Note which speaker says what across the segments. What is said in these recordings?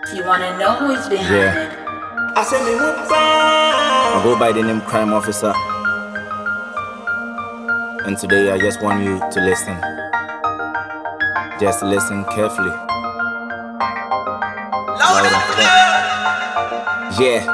Speaker 1: You wanna know who is behind it?
Speaker 2: I go by the name Crime Officer, and today I just want you to listen. Just listen carefully. Loud and clear. Yeah.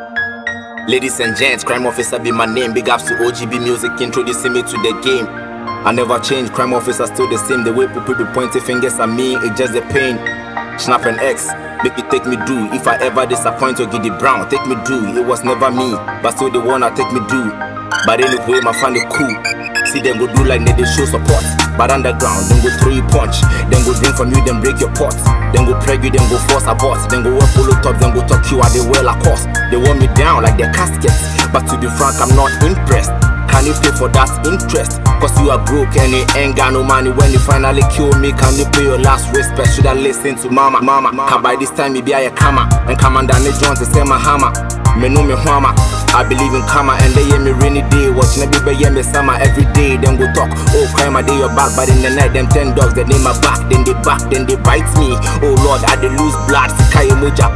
Speaker 2: Ladies and gents, Crime Officer be my name. Big ups to OGB Music introducing me to the game. I never change, Crime Officer still the same. The way people be pointing fingers at me, it's just the pain. Snap an X, make it take me do. If I ever disappoint or Giddy Brown, take me do. It was never me, but still the one I take me do. But anyway, my fan is cool. See them go do like they show support. But underground, then go throw you punch. Then go drink from you, then break your pot. Then go pray you, then go force abort. Then go wear polo top, then go talk you at the well of course. They want me down like their caskets. But to be frank, I'm not impressed. Can you pay for that interest? Cause you are broke and you ain't got no money. When you finally kill me, can you pay your last respect? Should I listen to mama? Cause by this time, maybe I a kama. And Commander Nick Jones is my hammer. Me know me hama. I believe in karma and they hear me rainy day. Watching a baby hear me summer every day. Then go talk, oh crime, I day your back. But in the night, them 10 dogs, they name my back. Then they back, then they bite me. Oh Lord, I dey lose blood. Sikai moja,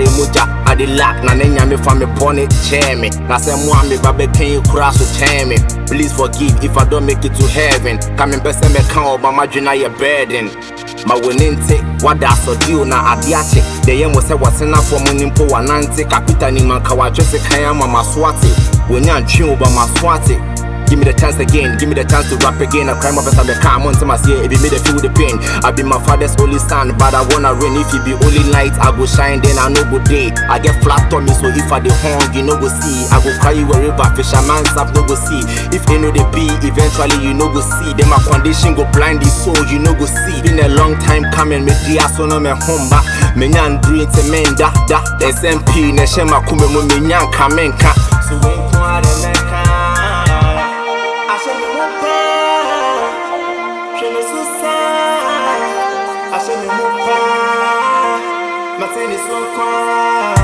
Speaker 2: I dey lack. Na nenya me for me pony, chair me. Na say moi me babe can you cross to chair me. Please forgive if I don't make it to heaven. Come in person me can Obama jina your burden. Ma wenente, wada so dio na adiache. The yem was say what's enough for munimpo wanante. Kapita ni mankawa jose kaya mama swati. Wenyan chin Obama swati. Give me the chance again, give me the chance to rap again. A Crime Officer me come on to my say, if you made a feel the pain. I be my father's only son, but I wanna rain. If you be only light, I go shine, then I know good day. I get flat on me, so if I the horn, you know go see. I go cry you wherever, fisherman's up, no go see. If they know they be, eventually you know go see. Then my condition go blind the soul, you know go see. Been a long time coming, me dia so no me homba. Me nyan do it men da. SMP, ne shema kume mo me nyan kamenka. So when kwa de meka. I said,